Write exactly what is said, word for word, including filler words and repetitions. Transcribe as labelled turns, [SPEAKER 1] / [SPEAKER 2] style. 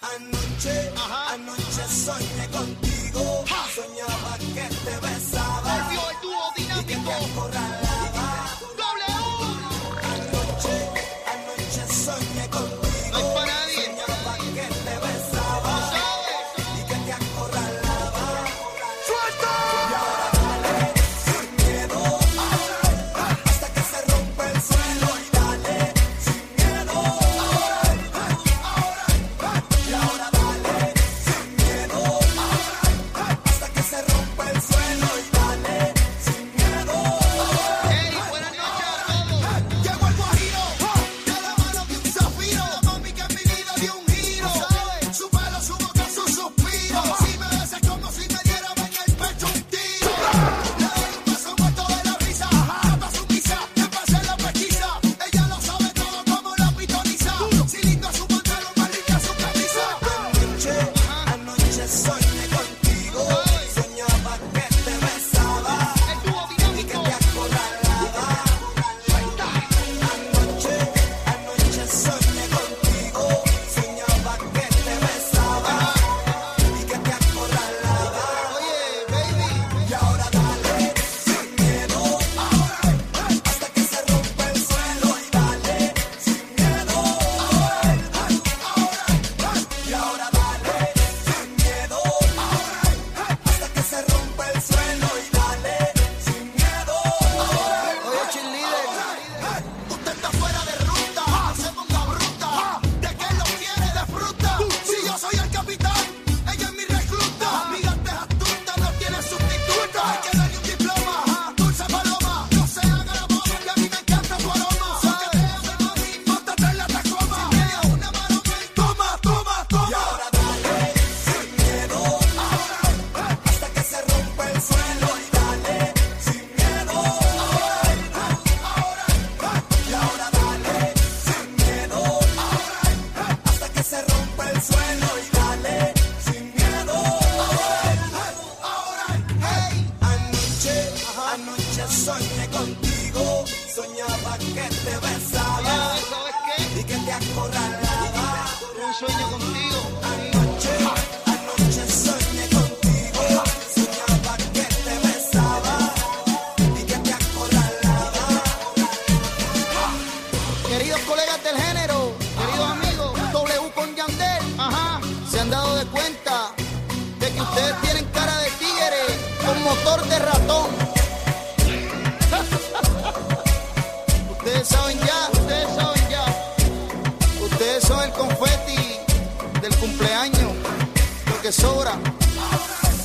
[SPEAKER 1] Anoche, Ajá. anoche soñé contigo. Ja. Soñaba que te besaba.
[SPEAKER 2] Volvió el dúo dinámico.
[SPEAKER 1] Y que te acorralaba.
[SPEAKER 2] Doble U.
[SPEAKER 1] Anoche, anoche soñé contigo.
[SPEAKER 2] No hay para nadie.
[SPEAKER 1] Soñaba que te besaba.
[SPEAKER 2] ¿Sabes?
[SPEAKER 1] Y que te acorralaba.
[SPEAKER 2] ¡Suelta!
[SPEAKER 1] Y ahora dale, sin miedo. Hasta que se rompe el suelo. Y dale, sin miedo. Y ahora dale, sin miedo. Hasta que se rompe el suelo. Y dale, sin miedo.
[SPEAKER 2] Hey, buenas noches a todos.
[SPEAKER 1] Llegó el guajiro, de la mano de un zafiro. La mami que en mi vida dio un giro. ¿Sabes? Su pelo, su boca, su suspiro. Si me besas como si me diera en el pecho un tiro. Le doy un beso muerto de la risa. Canta su misa, que pase la pesquisa. Ella lo sabe todo como la pitoniza. Si lindo su pantalón, más rica su camisa. Anoche, anoche soñé contigo. Soñaba que te besaba.
[SPEAKER 2] El dúo
[SPEAKER 1] Y que
[SPEAKER 2] dinámico.
[SPEAKER 1] te acorralaba. Anoche, anoche soñé contigo. Soñaba que te besaba. Y que te acorralaba.
[SPEAKER 2] Oye, baby.
[SPEAKER 1] Y ahora dale, sin miedo. Hasta que se rompe el suelo. Y dale, sin miedo. Y ahora dale, sin miedo. Hasta que se rompe el suelo. Y dale, sin miedo.
[SPEAKER 2] Oye, cheerleader.
[SPEAKER 1] Usted está fuera de ruta, no se ponga bruta. ¿De qué lo quiere de fruta? Si yo soy el capitán, ella es mi recluta. Mi gata es astuta, no tiene sustituta. Hay que darle un diploma, dulce paloma. No se haga la boba, que a mí me encanta tu aroma. Que te ame, mami, móntate en la Tacoma. Media una maroma y toma, toma, toma. Y ahora dale, sin miedo. Hasta que se rompe el suelo. Y dale, sin miedo. Y ahora dale, sin miedo. Hasta que se rompe el suelo. Y dale, sin miedo. Hey, anoche, anoche soñé contigo. Soñaba que te besaba.
[SPEAKER 2] ¿Sabes qué?
[SPEAKER 1] Y que te acorralaba.
[SPEAKER 2] Un sueño contigo.
[SPEAKER 1] Anoche, anoche soñé contigo. Soñaba que te besaba. Y que te acorralaba.
[SPEAKER 2] Queridos colegas del género, queridos amigos, W con Yandel, ajá, se han dado de cuenta de que ustedes tienen cara de tigre con motor de ratón. Ustedes saben ya, ustedes saben ya. Ustedes son el confeti del cumpleaños, lo que sobra.